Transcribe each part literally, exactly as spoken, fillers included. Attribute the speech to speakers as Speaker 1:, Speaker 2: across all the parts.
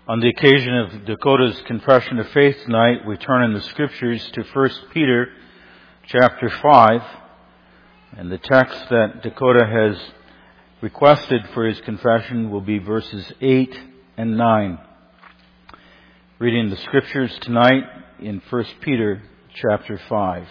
Speaker 1: On the occasion of Dakota's Confession of Faith tonight, we turn in the Scriptures to First Peter chapter five, and the text that Dakota has requested for his confession will be verses eight and nine. Reading the Scriptures tonight in First Peter chapter five.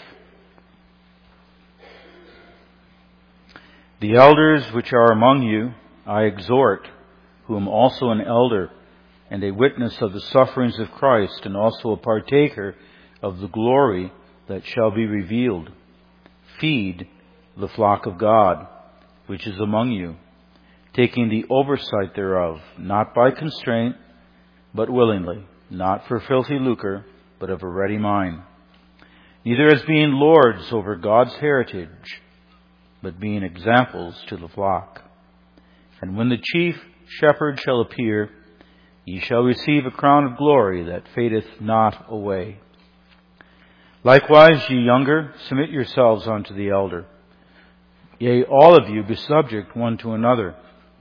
Speaker 1: The elders which are among you I exhort, who am also an elder, and a witness of the sufferings of Christ, and also a partaker of the glory that shall be revealed. Feed the flock of God, which is among you, taking the oversight thereof, not by constraint, but willingly, not for filthy lucre, but of a ready mind. Neither as being lords over God's heritage, but being examples to the flock. And when the chief shepherd shall appear, ye shall receive a crown of glory that fadeth not away. Likewise, ye younger, submit yourselves unto the elder. Yea, all of you be subject one to another,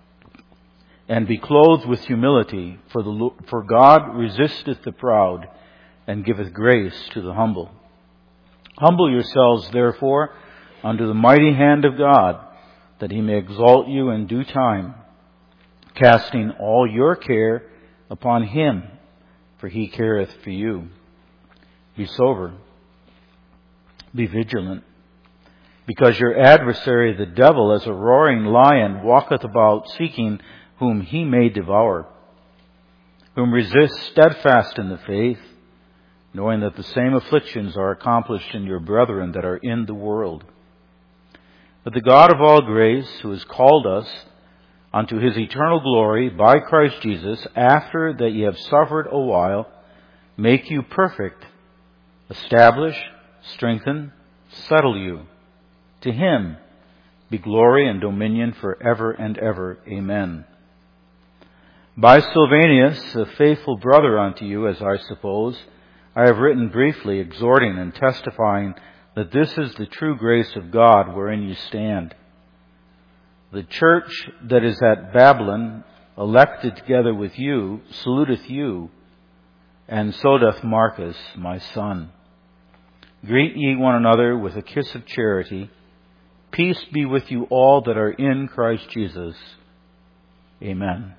Speaker 1: and be clothed with humility, for the for God resisteth the proud, and giveth grace to the humble. Humble yourselves, therefore, under the mighty hand of God, that he may exalt you in due time, casting all your care upon him, for he careth for you. Be sober, be vigilant, because your adversary the devil, as a roaring lion, walketh about seeking whom he may devour, whom resist steadfast in the faith, knowing that the same afflictions are accomplished in your brethren that are in the world. But the God of all grace, who has called us unto his eternal glory by Christ Jesus, after that ye have suffered a while, make you perfect, establish, strengthen, settle you. To him be glory and dominion forever and ever. Amen. By Silvanus, a faithful brother unto you, as I suppose, I have written briefly, exhorting and testifying that this is the true grace of God wherein you stand. The church that is at Babylon, elected together with you, saluteth you, and so doth Marcus, my son. Greet ye one another with a kiss of charity. Peace be with you all that are in Christ Jesus. Amen.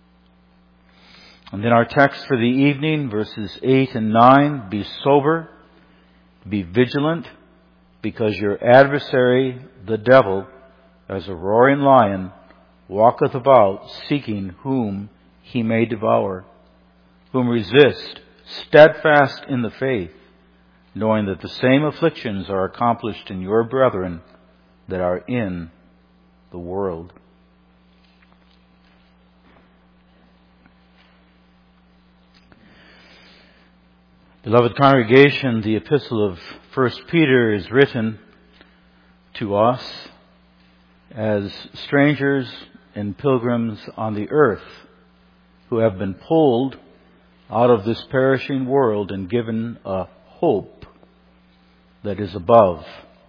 Speaker 1: And then our text for the evening, verses eight and nine, be sober, be vigilant, because your adversary, the devil, as a roaring lion, walketh about seeking whom he may devour, whom resist, steadfast in the faith, knowing that the same afflictions are accomplished in your brethren that are in the world. Beloved congregation, the epistle of First Peter is written to us as strangers and pilgrims on the earth who have been pulled out of this perishing world and given a hope that is above.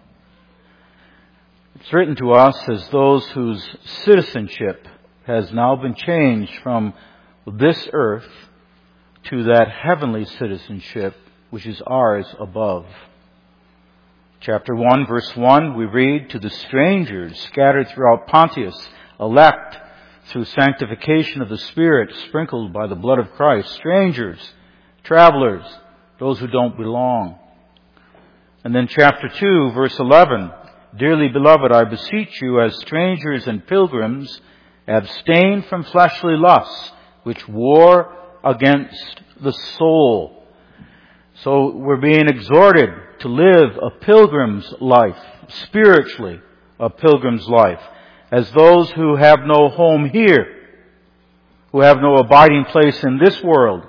Speaker 1: It's written to us as those whose citizenship has now been changed from this earth to that heavenly citizenship which is ours above. Chapter one, verse one, we read, to the strangers scattered throughout Pontus, elect through sanctification of the Spirit, sprinkled by the blood of Christ, strangers, travelers, those who don't belong. And then chapter two, verse eleven, dearly beloved, I beseech you as strangers and pilgrims, abstain from fleshly lusts, which war against the soul. So we're being exhorted to live a pilgrim's life, spiritually a pilgrim's life, as those who have no home here, who have no abiding place in this world,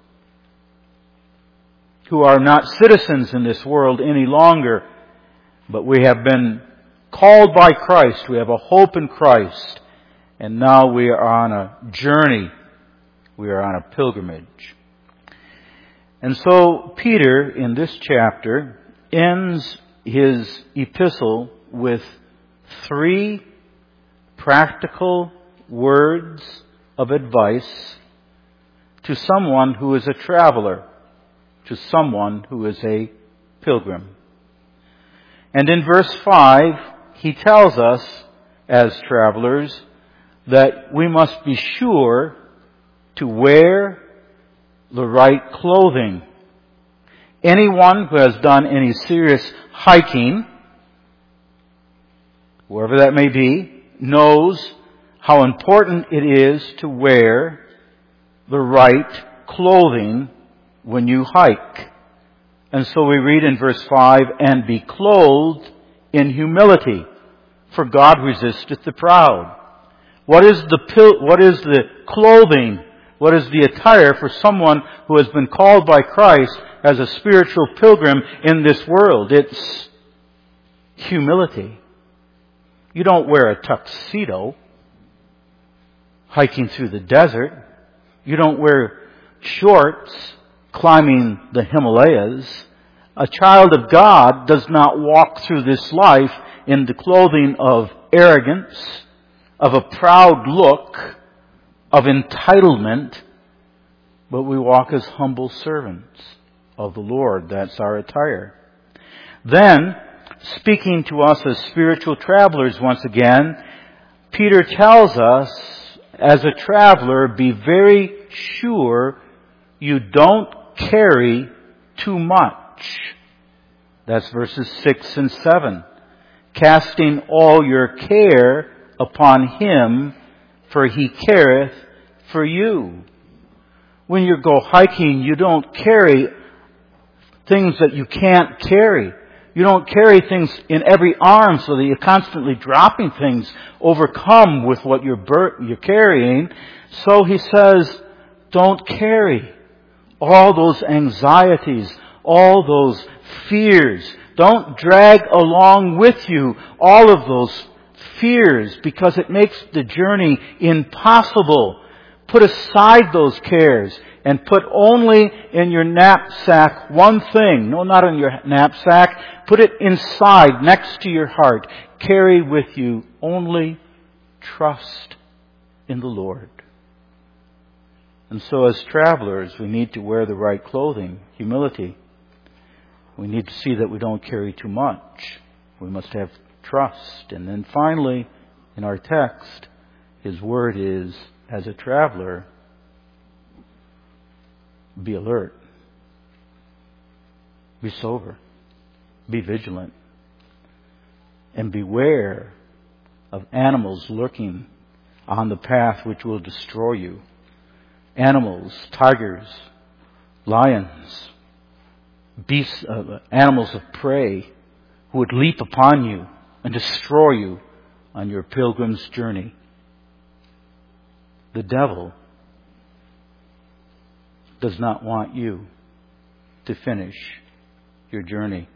Speaker 1: who are not citizens in this world any longer, but we have been called by Christ, we have a hope in Christ, and now we are on a journey, we are on a pilgrimage. And so Peter, in this chapter, ends his epistle with three practical words of advice to someone who is a traveler, to someone who is a pilgrim. And in verse five, he tells us, as travelers, that we must be sure to wear the right clothing. Anyone who has done any serious hiking, wherever that may be, knows how important it is to wear the right clothing when you hike. And so we read in verse five, and be clothed in humility, for God resisteth the proud. What is the pil- what is the clothing? What is the attire for someone who has been called by Christ as a spiritual pilgrim in this world? It's humility. You don't wear a tuxedo hiking through the desert. You don't wear shorts climbing the Himalayas. A child of God does not walk through this life in the clothing of arrogance, of a proud look, of entitlement, but we walk as humble servants of the Lord. That's our attire. Then, speaking to us as spiritual travelers once again, Peter tells us, as a traveler, be very sure you don't carry too much. That's verses six and seven. Casting all your care upon Him, for He careth for you. When you go hiking, you don't carry things that you can't carry. You don't carry things in every arm so that you're constantly dropping things, overcome with what you're, bur- you're carrying. So he says, don't carry all those anxieties, all those fears. Don't drag along with you all of those fears, because it makes the journey impossible. Put aside those cares and put only in your knapsack one thing. No, not in your knapsack. Put it inside, next to your heart. Carry with you only trust in the Lord. And so as travelers, we need to wear the right clothing, humility. We need to see that we don't carry too much. We must have trust. And then finally, in our text, His word is, as a traveler, be alert. Be sober. Be vigilant. And beware of animals lurking on the path which will destroy you. Animals, tigers, lions, beasts, uh, animals of prey who would leap upon you and destroy you on your pilgrim's journey. The devil does not want you to finish your journey.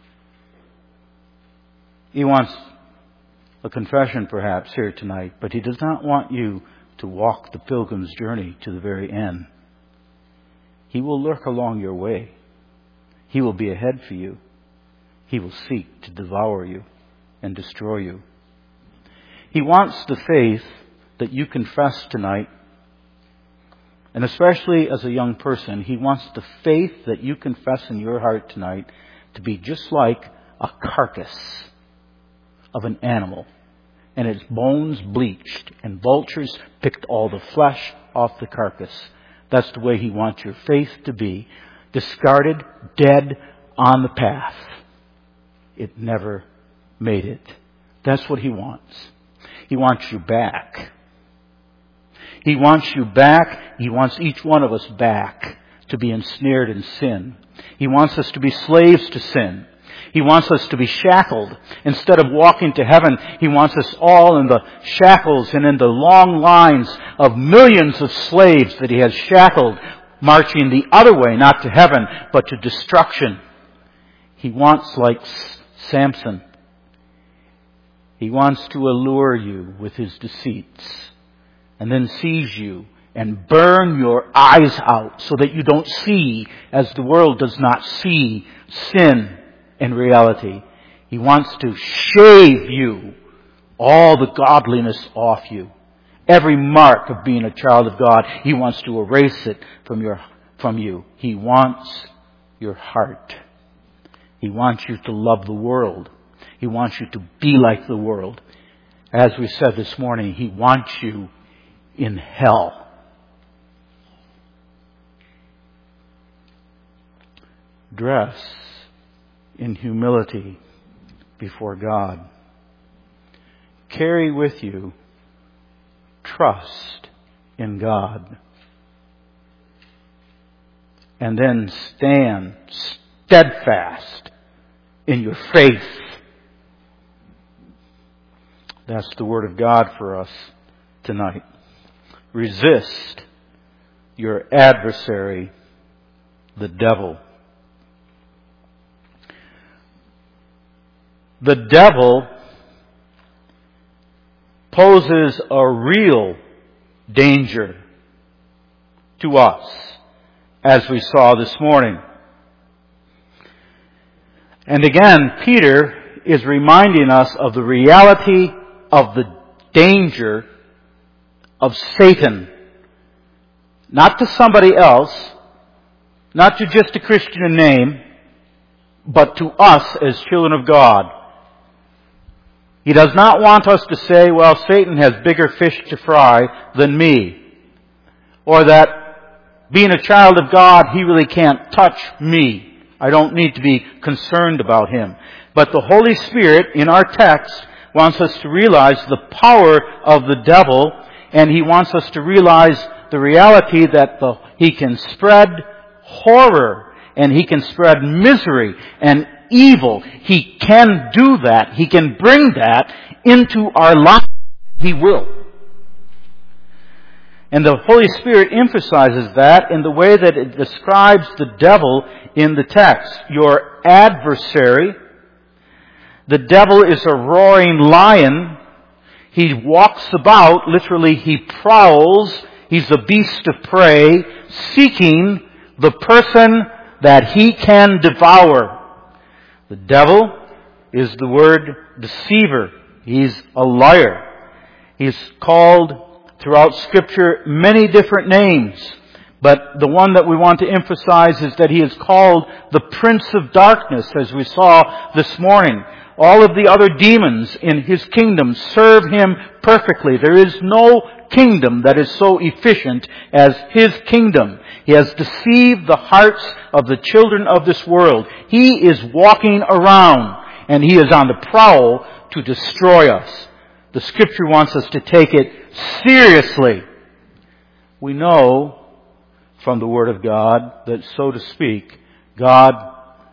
Speaker 1: He wants a confession perhaps here tonight, but he does not want you to walk the pilgrim's journey to the very end. He will lurk along your way. He will be ahead for you. He will seek to devour you and destroy you. He wants the faith that you confess tonight, and especially as a young person, He wants the faith that you confess in your heart tonight to be just like a carcass of an animal, and its bones bleached, and vultures picked all the flesh off the carcass. That's the way He wants your faith to be. Discarded, dead, on the path. It never made it. That's what He wants. He wants you back. He wants you back. He wants each one of us back to be ensnared in sin. He wants us to be slaves to sin. He wants us to be shackled. Instead of walking to heaven, He wants us all in the shackles and in the long lines of millions of slaves that He has shackled, marching the other way, not to heaven, but to destruction. He wants, like Samson, he wants to allure you with his deceits, and then seize you and burn your eyes out so that you don't see, as the world does not see, sin in reality. He wants to shave you, all the godliness off you, every mark of being a child of God. He wants to erase it from your, from you. He wants your heart. He wants you to love the world. He wants you to be like the world. As we said this morning, He wants you in hell. Dress in humility before God. Carry with you trust in God. And then stand steadfast in your faith. That's the Word of God for us tonight. Resist your adversary, the devil. The devil poses a real danger to us, as we saw this morning. And again, Peter is reminding us of the reality of the danger of Satan. Not to somebody else, not to just a Christian in name, but to us as children of God. He does not want us to say, well, Satan has bigger fish to fry than me. Or that being a child of God, he really can't touch me. I don't need to be concerned about him. But the Holy Spirit in our text wants us to realize the power of the devil, and he wants us to realize the reality that the, he can spread horror, and he can spread misery and evil. He can do that. He can bring that into our life. He will. And the Holy Spirit emphasizes that in the way that it describes the devil in the text. Your adversary. The devil is a roaring lion. He walks about, literally he prowls. He's a beast of prey, seeking the person that he can devour. The devil is the word deceiver. He's a liar. He's called throughout Scripture many different names. But the one that we want to emphasize is that he is called the Prince of Darkness, as we saw this morning. All of the other demons in his kingdom serve him perfectly. There is no kingdom that is so efficient as his kingdom. He has deceived the hearts of the children of this world. He is walking around and he is on the prowl to destroy us. The Scripture wants us to take it seriously. We know from the Word of God that, so to speak, God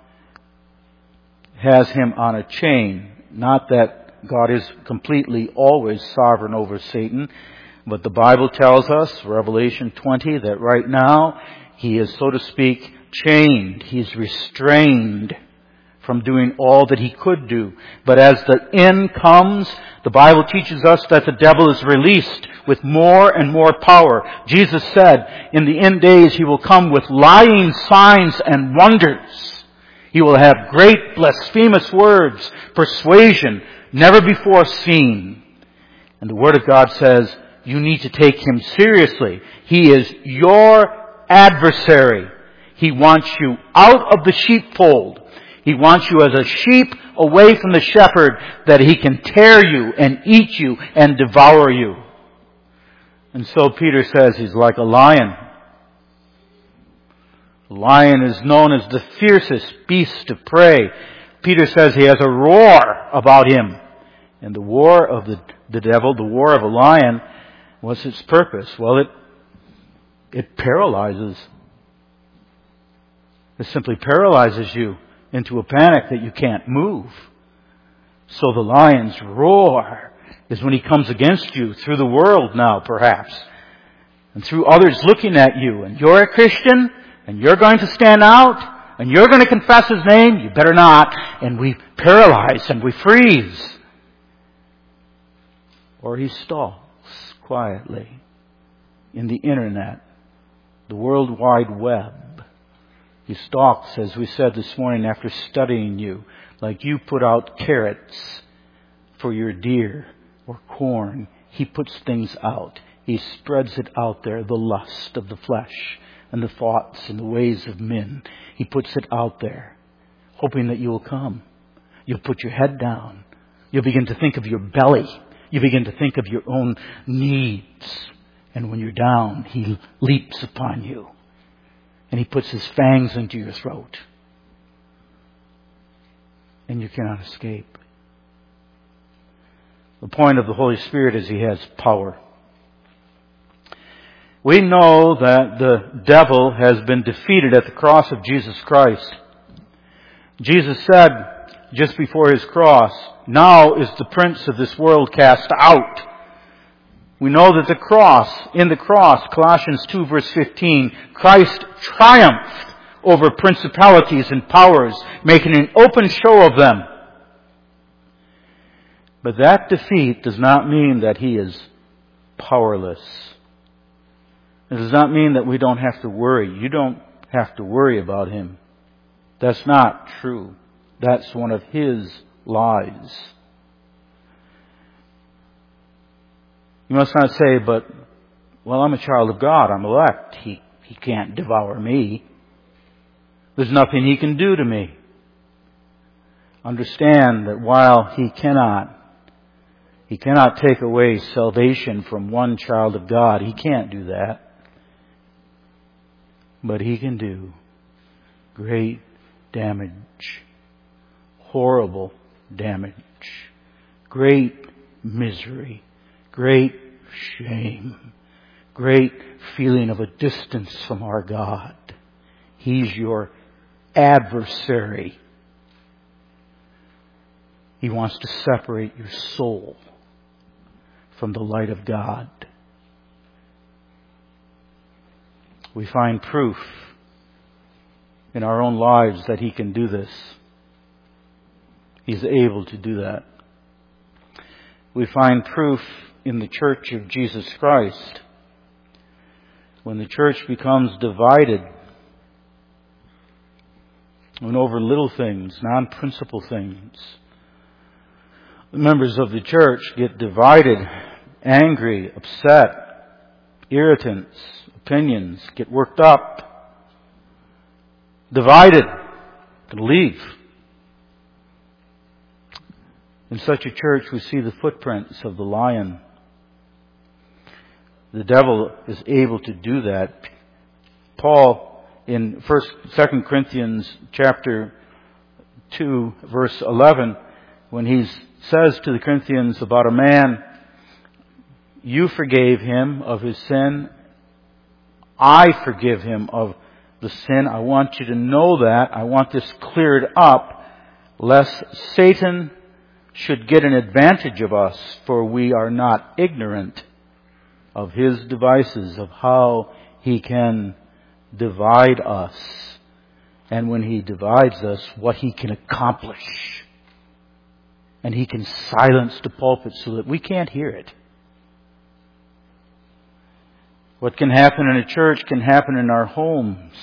Speaker 1: has him on a chain. Not that God is completely always sovereign over Satan, but the Bible tells us, Revelation twenty, that right now he is, so to speak, chained. He's restrained from doing all that he could do. But as the end comes, the Bible teaches us that the devil is released with more and more power. Jesus said, in the end days he will come with lying signs and wonders. He will have great blasphemous words, persuasion never before seen. And the Word of God says, you need to take him seriously. He is your adversary. He wants you out of the sheepfold. He wants you as a sheep away from the shepherd, that he can tear you and eat you and devour you. And so Peter says he's like a lion. The lion is known as the fiercest beast of prey. Peter says he has a roar about him. And the war of the, the devil, the war of a lion, what's its purpose? Well, it it paralyzes. It simply paralyzes you into a panic that you can't move. So the lion's roar is when he comes against you through the world now, perhaps, and through others looking at you. And you're a Christian, and you're going to stand out, and you're going to confess his name. You better not. And we paralyze and we freeze. Or he stalks quietly in the internet, the World Wide Web. He stalks, as we said this morning, after studying you, like you put out carrots for your deer or corn. He puts things out. He spreads it out there, the lust of the flesh and the thoughts and the ways of men. He puts it out there, hoping that you will come. You'll put your head down. You'll begin to think of your belly. You begin to think of your own needs. And when you're down, He leaps upon you. And He puts His fangs into your throat. And you cannot escape. The point of the Holy Spirit is He has power. We know that the devil has been defeated at the cross of Jesus Christ. Jesus said just before His cross, "Now is the prince of this world cast out." We know that the cross, in the cross, Colossians two verse fifteen, Christ triumphed over principalities and powers, making an open show of them. But that defeat does not mean that He is powerless. It does not mean that we don't have to worry. You don't have to worry about Him. That's not true. That's one of His lies. You must not say, but, well, I'm a child of God. I'm elect. He, he can't devour me. There's nothing He can do to me. Understand that while He cannot, He cannot take away salvation from one child of God. He can't do that. But He can do great damage, horrible damage, great misery, great shame, great feeling of a distance from our God. He's your adversary. He wants to separate your soul from the light of God. We find proof in our own lives that He can do this. He's able to do that. We find proof in the Church of Jesus Christ. When the church becomes divided, when over little things, non-principal things, the members of the church get divided, angry, upset, irritants, opinions, get worked up, divided, can leave. In such a church, we see the footprints of the lion. The devil is able to do that. Paul, in First, Second Corinthians chapter two, verse eleven, when he says to the Corinthians about a man, "You forgave him of his sin. I forgive him of the sin." I want you to know that. I want this cleared up, lest Satan should get an advantage of us, for we are not ignorant of his devices, of how he can divide us. And when he divides us, what he can accomplish. And he can silence the pulpit so that we can't hear it. What can happen in a church can happen in our homes.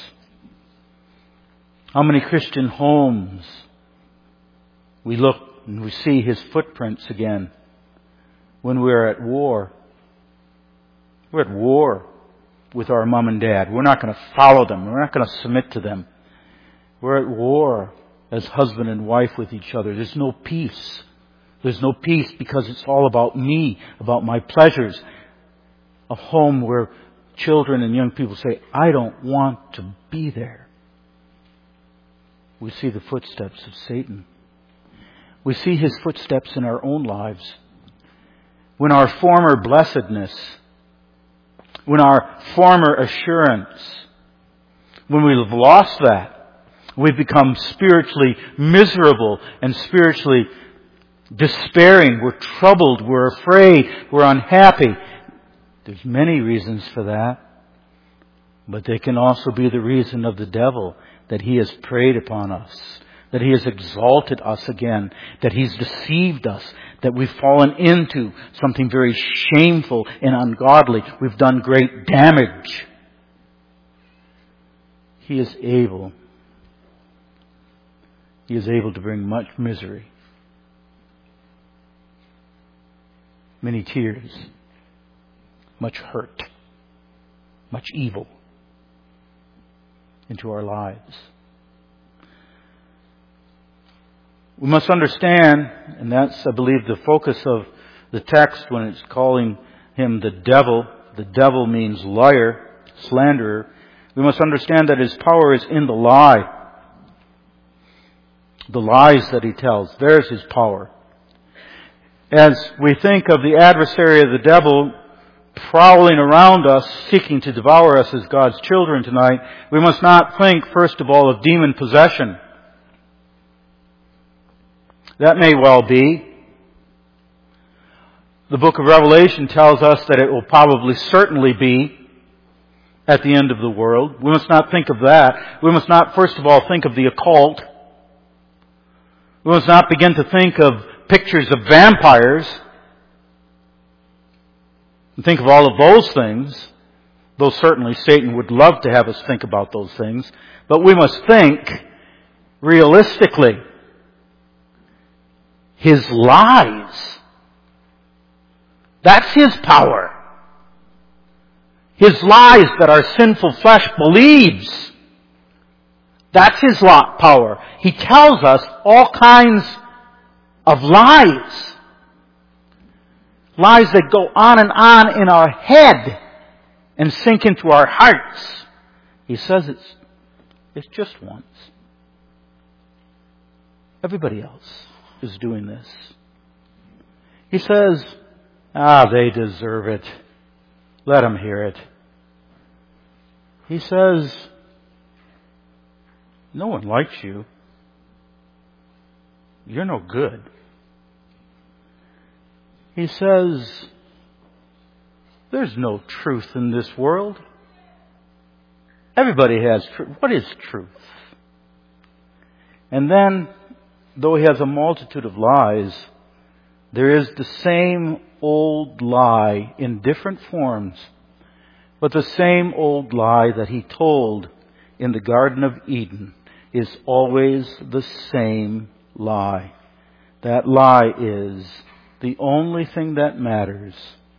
Speaker 1: How many Christian homes we look and we see his footprints again when we're at war. We're at war with our mom and dad. We're not going to follow them. We're not going to submit to them. We're at war as husband and wife with each other. There's no peace. There's no peace because it's all about me, about my pleasures. A home where children and young people say, "I don't want to be there." We see the footsteps of Satan. We see his footsteps in our own lives. When our former blessedness, when our former assurance, when we've lost that, we've become spiritually miserable and spiritually despairing. We're troubled. We're afraid. We're unhappy. There's many reasons for that. But they can also be the reason of the devil, that he has preyed upon us, that he has exalted us again, that he's deceived us, that we've fallen into something very shameful and ungodly. We've done great damage. He is able. He is able to bring much misery, many tears, much hurt, much evil into our lives. We must understand, and that's, I believe, the focus of the text when it's calling him the devil. The devil means liar, slanderer. We must understand that his power is in the lie. The lies that he tells, there's his power. As we think of the adversary of the devil prowling around us, seeking to devour us as God's children tonight, we must not think, first of all, of demon possession. That may well be. The book of Revelation tells us that it will probably certainly be at the end of the world. We must not think of that. We must not, first of all, think of the occult. We must not begin to think of pictures of vampires and think of all of those things, though certainly Satan would love to have us think about those things. But we must think realistically. His lies. That's his power. His lies that our sinful flesh believes. That's his power. He tells us all kinds of lies. Lies that go on and on in our head and sink into our hearts. He says it's, it's just once. Everybody else is doing this. He says, ah, they deserve it. Let them hear it. He says, no one likes you. You're no good. He says, there's no truth in this world. Everybody has truth. What is truth? And then, though he has a multitude of lies, there is the same old lie in different forms, but the same old lie that he told in the Garden of Eden is always the same lie. That lie is, the only thing that matters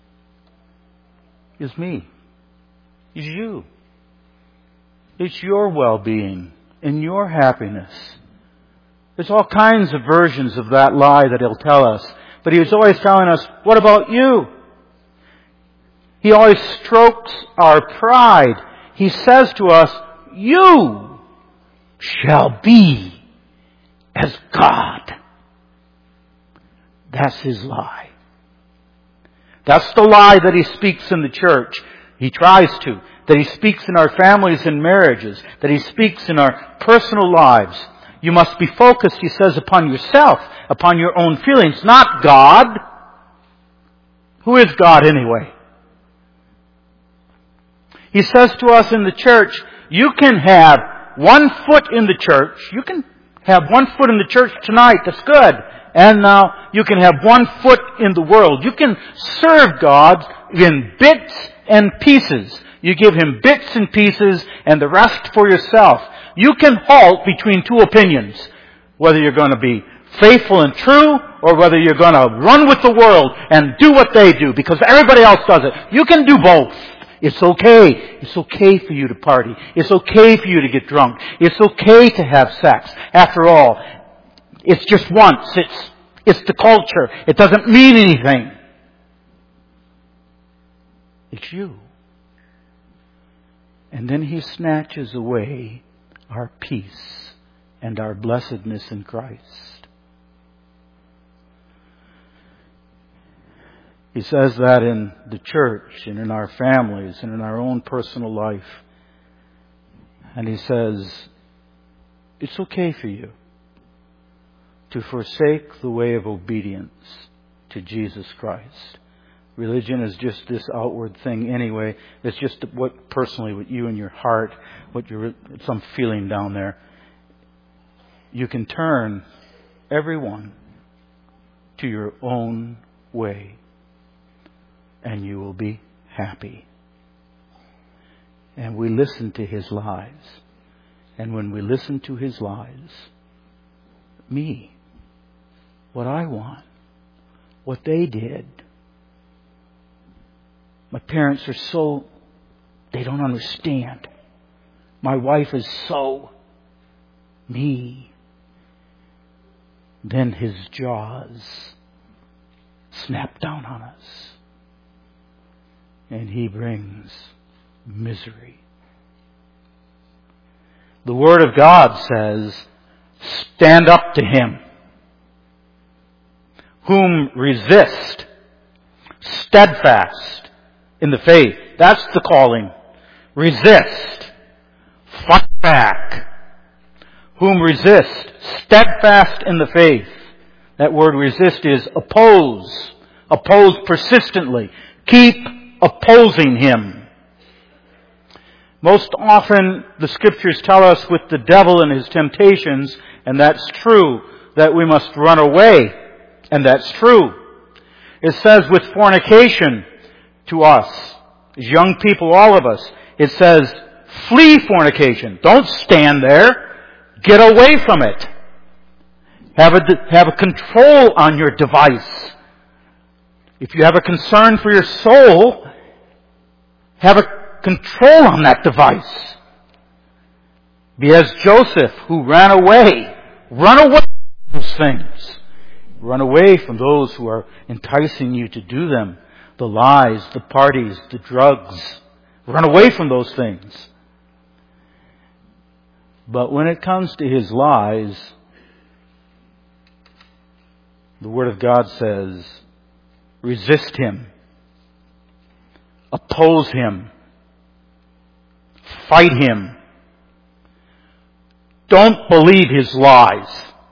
Speaker 1: is me, is you. It's your well-being and your happiness. There's all kinds of versions of that lie that he'll tell us. But he was always telling us, what about you? He always strokes our pride. He says to us, you shall be as God. That's his lie. That's the lie that he speaks in the church. He tries to. That he speaks in our families and marriages. That he speaks in our personal lives. You must be focused, he says, upon yourself, upon your own feelings, not God. Who is God anyway? He says to us in the church, you can have one foot in the church. You can have one foot in the church tonight. That's good. And now you can have one foot in the world. You can serve God in bits and pieces. You give him bits and pieces and the rest for yourself. You can halt between two opinions. Whether you're going to be faithful and true or whether you're going to run with the world and do what they do because everybody else does it. You can do both. It's okay. It's okay for you to party. It's okay for you to get drunk. It's okay to have sex. After all, it's just once. It's, it's the culture. It doesn't mean anything. It's you. And then he snatches away our peace and our blessedness in Christ. He says that in the church and in our families and in our own personal life. And he says, it's okay for you to forsake the way of obedience to Jesus Christ. Religion is just this outward thing anyway. It's just what personally, what you in your heart, what you're, some feeling down there. You can turn everyone to your own way and you will be happy. And we listen to his lies. And when we listen to his lies, me, what I want, what they did, My parents are so, they don't understand. My wife is so me. Then his jaws snap down on us. And he brings misery. The Word of God says, stand up to him, whom resist, steadfast in the faith. That's the calling. Resist. Fight back. Whom resist, steadfast in the faith. That word resist is oppose. Oppose persistently. Keep opposing him. Most often the Scriptures tell us with the devil and his temptations, and that's true, that we must run away. And that's true. It says with fornication to us, as young people, all of us, it says, flee fornication. Don't stand there. Get away from it. Have a, have a control on your device. If you have a concern for your soul, have a control on that device. Be as Joseph, who ran away. Run away from those things. Run away from those who are enticing you to do them. The lies, the parties, the drugs. Run away from those things. But when it comes to his lies, the Word of God says, resist him. Oppose him. Fight him. Don't believe his lies.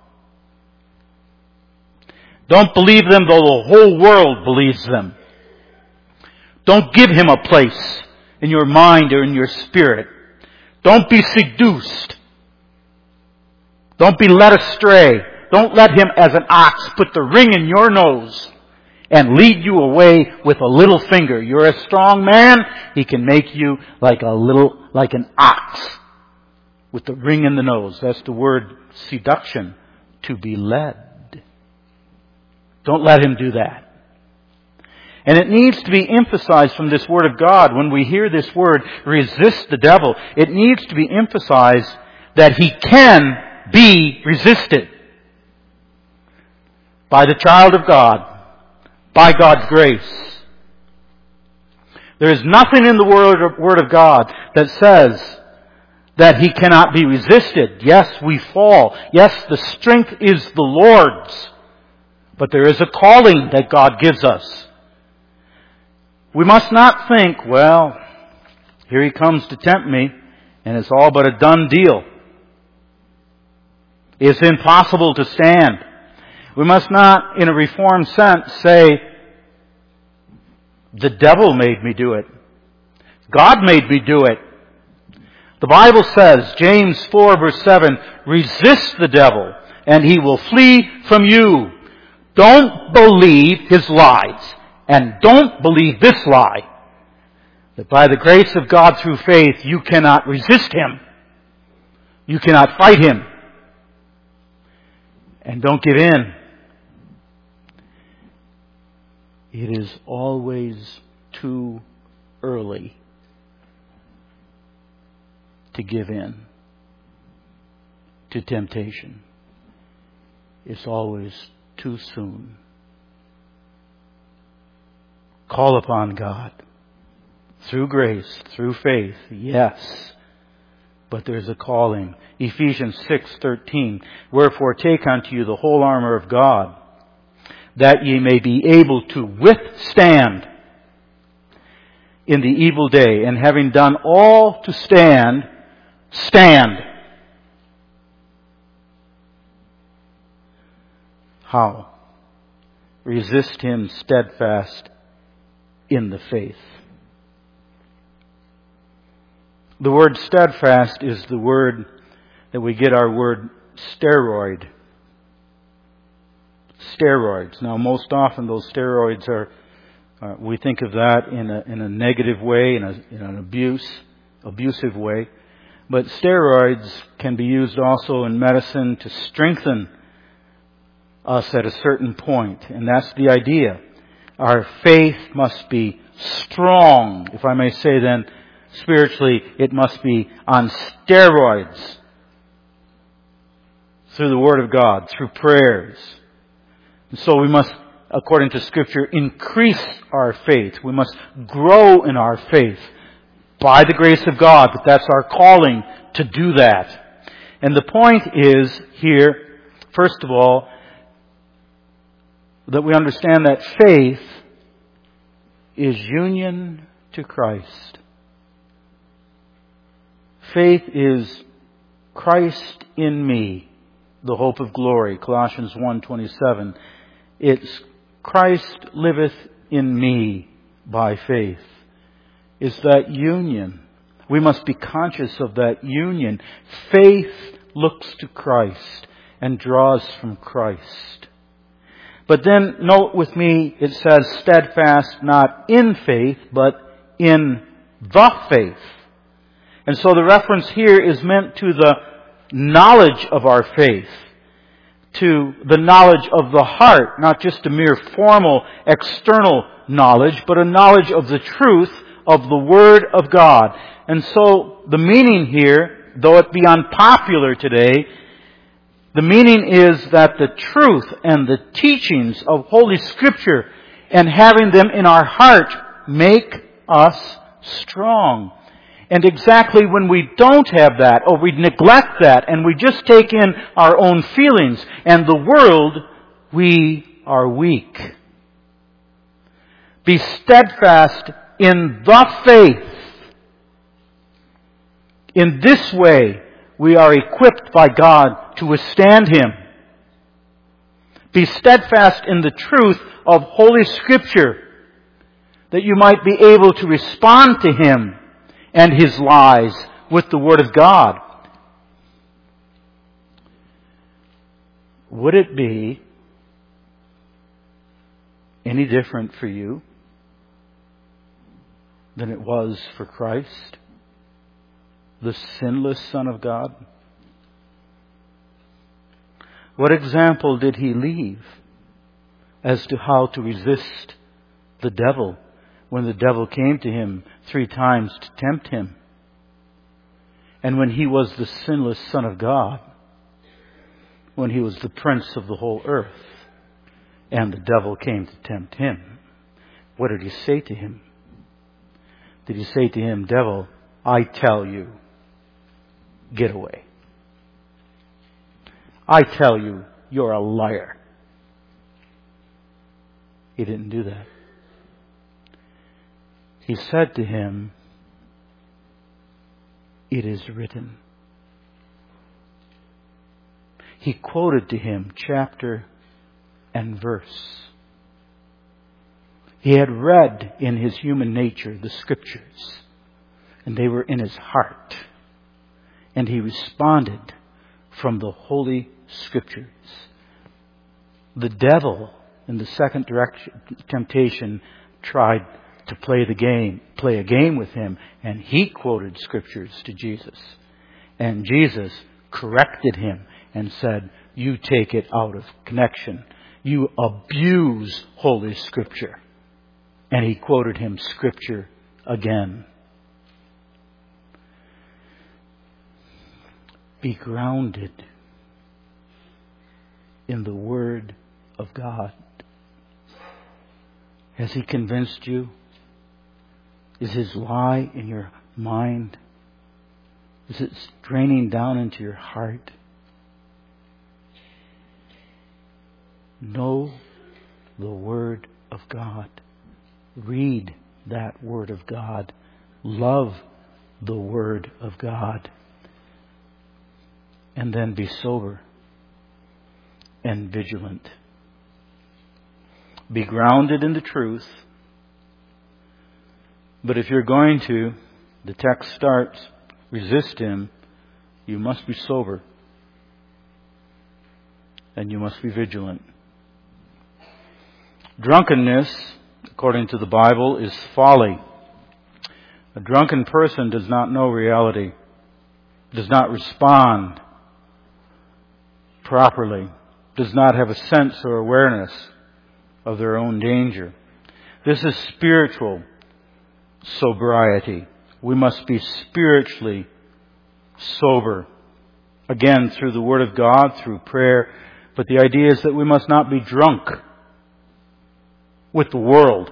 Speaker 1: Don't believe them though the whole world believes them. Don't give him a place in your mind or in your spirit. Don't be seduced. Don't be led astray. Don't let him as an ox put the ring in your nose and lead you away with a little finger. You're a strong man. He can make you like a little, like an ox with the ring in the nose. That's the word seduction, to be led. Don't let him do that. And it needs to be emphasized from this Word of God. When we hear this word, resist the devil, it needs to be emphasized that he can be resisted by the child of God, by God's grace. There is nothing in the Word of God that says that he cannot be resisted. Yes, we fall. Yes, the strength is the Lord's. But there is a calling that God gives us. We must not think, well, here he comes to tempt me, and it's all but a done deal. It's impossible to stand. We must not, in a reformed sense, say, the devil made me do it. God made me do it. The Bible says, James four verse seven, resist the devil, and he will flee from you. Don't believe his lies. And don't believe this lie, that by the grace of God through faith, you cannot resist him. You cannot fight him. And don't give in. It is always too early to give in to temptation. It's always too soon. Call upon God through grace, through faith, yes. But there's a calling. Ephesians six thirteen. Wherefore take unto you the whole armor of God, that ye may be able to withstand in the evil day, and having done all to stand, stand. How? Resist him steadfast in the faith. The word steadfast is the word that we get our word steroid. Steroids. Now, most often those steroids are, uh, we think of that in a in a negative way, in, a, in an abuse, abusive way. But steroids can be used also in medicine to strengthen us at a certain point, and that's the idea. Our faith must be strong. If I may say then, spiritually, it must be on steroids. Through the Word of God, through prayers. And so we must, according to Scripture, increase our faith. We must grow in our faith by the grace of God, but that's our calling to do that. And the point is here, first of all, that we understand that faith is union to Christ. Faith is Christ in me, the hope of glory, Colossians one twenty-seven. It's Christ liveth in me by faith. It's that union. We must be conscious of that union. Faith looks to Christ and draws from Christ. But then note with me, it says steadfast not in faith, but in the faith. And so the reference here is meant to the knowledge of our faith, to the knowledge of the heart, not just a mere formal, external knowledge, but a knowledge of the truth of the Word of God. And so the meaning here, though it be unpopular today, the meaning is that the truth and the teachings of Holy Scripture and having them in our heart make us strong. And exactly when we don't have that, or we neglect that, and we just take in our own feelings and the world, we are weak. Be steadfast in the faith. In this way, we are equipped by God to withstand Him. Be steadfast in the truth of Holy Scripture, that you might be able to respond to Him and His lies with the Word of God. Would it be any different for you than it was for Christ, the sinless Son of God? What example did He leave as to how to resist the devil when the devil came to Him three times to tempt Him? And when He was the sinless Son of God, when He was the Prince of the whole earth, and the devil came to tempt Him, what did He say to him? Did He say to him, devil, I tell you, get away. I tell you, you're a liar. He didn't do that. He said to him, it is written. He quoted to him chapter and verse. He had read in his human nature the Scriptures, and they were in his heart. And he responded from the Holy Scriptures. The devil, in the second direction, temptation, tried to play the game, play a game with him, and he quoted Scriptures to Jesus. And Jesus corrected him and said, you take it out of connection. You abuse Holy Scripture. And he quoted him Scripture again. Be grounded in the Word of God. Has He convinced you? Is His lie in your mind? Is it draining down into your heart? Know the Word of God. Read that Word of God. Love the Word of God. And then be sober and vigilant. Be grounded in the truth. But if you're going to, the text starts, resist him, you must be sober. And you must be vigilant. Drunkenness, according to the Bible, is folly. A drunken person does not know reality, does not respond properly, does not have a sense or awareness of their own danger. This is spiritual sobriety. We must be spiritually sober. Again, through the Word of God, through prayer. But the idea is that we must not be drunk with the world.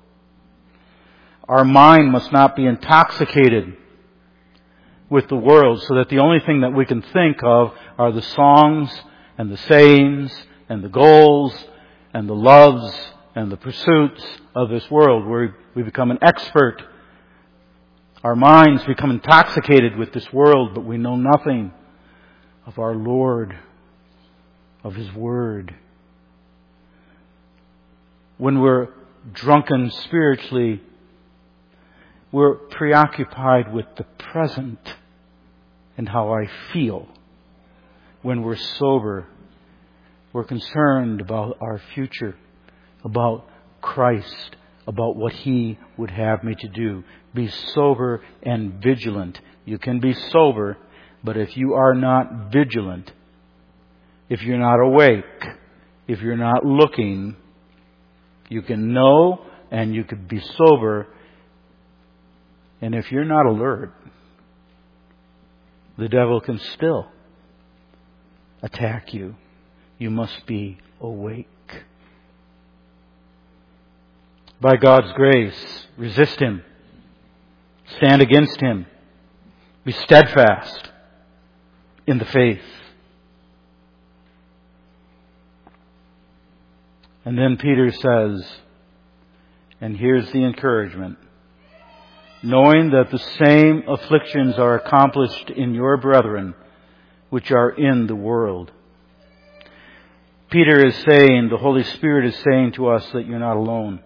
Speaker 1: Our mind must not be intoxicated with the world, so that the only thing that we can think of are the songs and the sayings and the goals and the loves and the pursuits of this world, where we become an expert. Our minds become intoxicated with this world, but we know nothing of our Lord, of His Word. When we're drunken spiritually, we're preoccupied with the present and how I feel. When we're sober, we're concerned about our future, about Christ, about what He would have me to do. Be sober and vigilant. You can be sober, but if you are not vigilant, if you're not awake, if you're not looking, you can know and you could be sober. And if you're not alert, the devil can still attack you. You must be awake. By God's grace, resist him. Stand against him. Be steadfast in the faith. And then Peter says, and here's the encouragement, knowing that the same afflictions are accomplished in your brethren which are in the world. Peter is saying, the Holy Spirit is saying to us that you're not alone.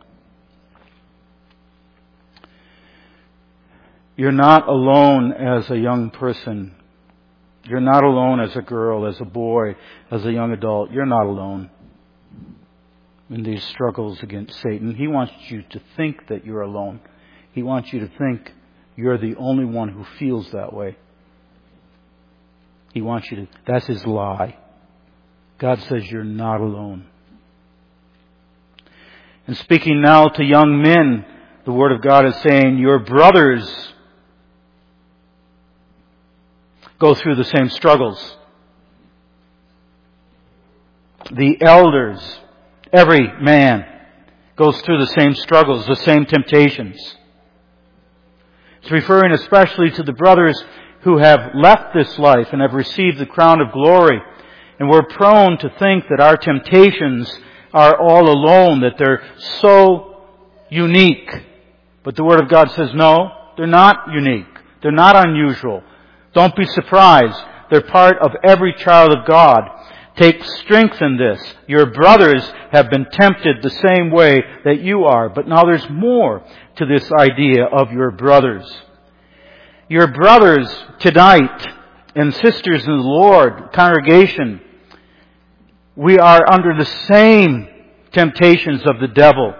Speaker 1: You're not alone as a young person. You're not alone as a girl, as a boy, as a young adult. You're not alone in these struggles against Satan. He wants you to think that you're alone. He wants you to think you're the only one who feels that way. He wants you to, that's his lie. God says you're not alone. And speaking now to young men, the Word of God is saying your brothers go through the same struggles. The elders, every man goes through the same struggles, the same temptations. It's referring especially to the brothers who have left this life and have received the crown of glory. And we're prone to think that our temptations are all alone, that they're so unique. But the Word of God says, no, they're not unique. They're not unusual. Don't be surprised. They're part of every child of God. Take strength in this. Your brothers have been tempted the same way that you are. But now there's more to this idea of your brothers. Your brothers tonight and sisters in the Lord, congregation, we are under the same temptations of the devil.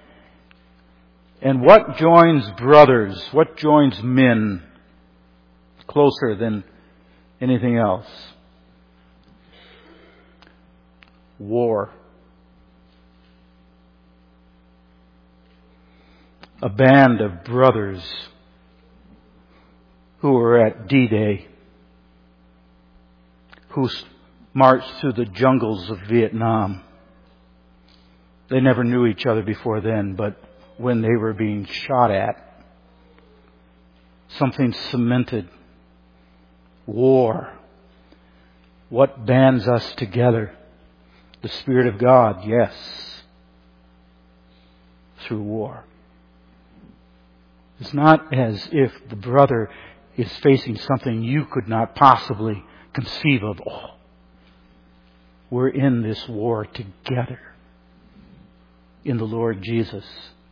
Speaker 1: And what joins brothers, what joins men closer than anything else? War. A band of brothers who were at D-Day, who marched through the jungles of Vietnam. They never knew each other before then, but when they were being shot at, something cemented. War. What bands us together? The Spirit of God, yes. Through war. It's not as if the brother is facing something you could not possibly conceive of. Oh, we're in this war together in the Lord Jesus.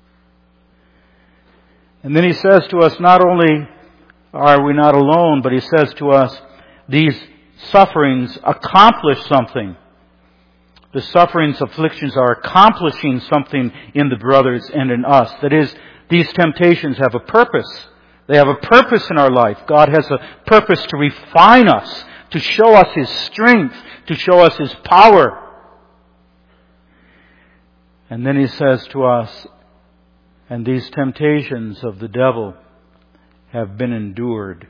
Speaker 1: And then he says to us, not only are we not alone, but he says to us, these sufferings accomplish something. The sufferings, afflictions are accomplishing something in the brothers and in us. That is, these temptations have a purpose. They have a purpose in our life. God has a purpose to refine us, to show us His strength, to show us His power. And then He says to us, And these temptations of the devil have been endured.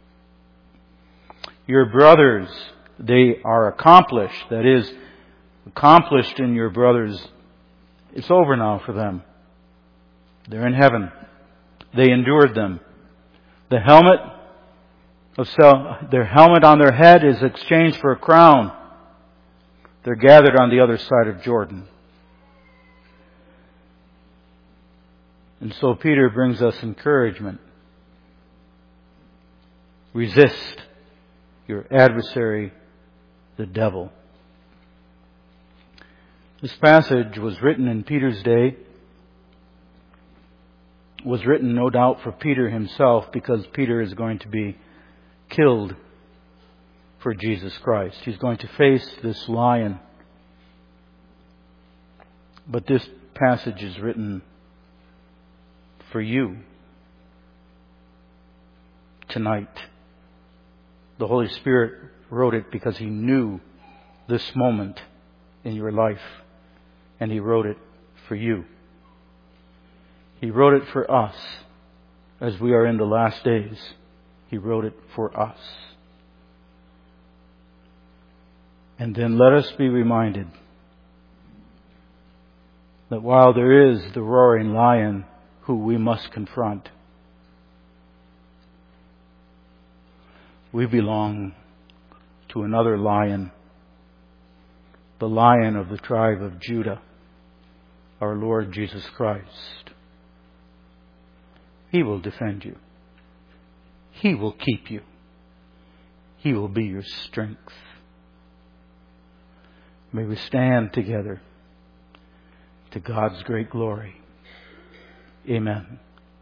Speaker 1: Your brothers, they are accomplished. That is, accomplished in your brothers. It's over now for them. They're in heaven. They endured them. The helmet of self, their helmet on their head is exchanged for a crown. They're gathered on the other side of Jordan. And so Peter brings us encouragement. Resist your adversary, the devil. This passage was written in Peter's day. Was written, no doubt, for Peter himself, because Peter is going to be killed for Jesus Christ. He's going to face this lion. But this passage is written for you tonight. The Holy Spirit wrote it because He knew this moment in your life, and He wrote it for you. He wrote it for us as we are in the last days. He wrote it for us. And then let us be reminded that while there is the roaring lion who we must confront, we belong to another lion, the Lion of the tribe of Judah, our Lord Jesus Christ. He will defend you. He will keep you. He will be your strength. May we stand together to God's great glory. Amen.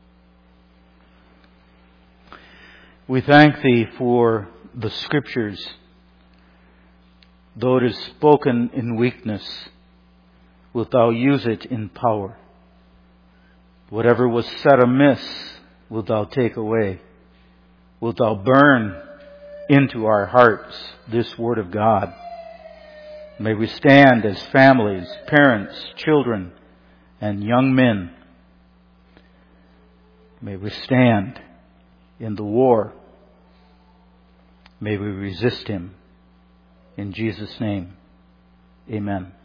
Speaker 1: We thank Thee for the Scriptures. Though it is spoken in weakness, wilt Thou use it in power. Whatever was said amiss, wilt Thou take away. Wilt Thou burn into our hearts this Word of God. May we stand as families, parents, children, and young men. May we stand in the war. May we resist him. In Jesus' name, amen.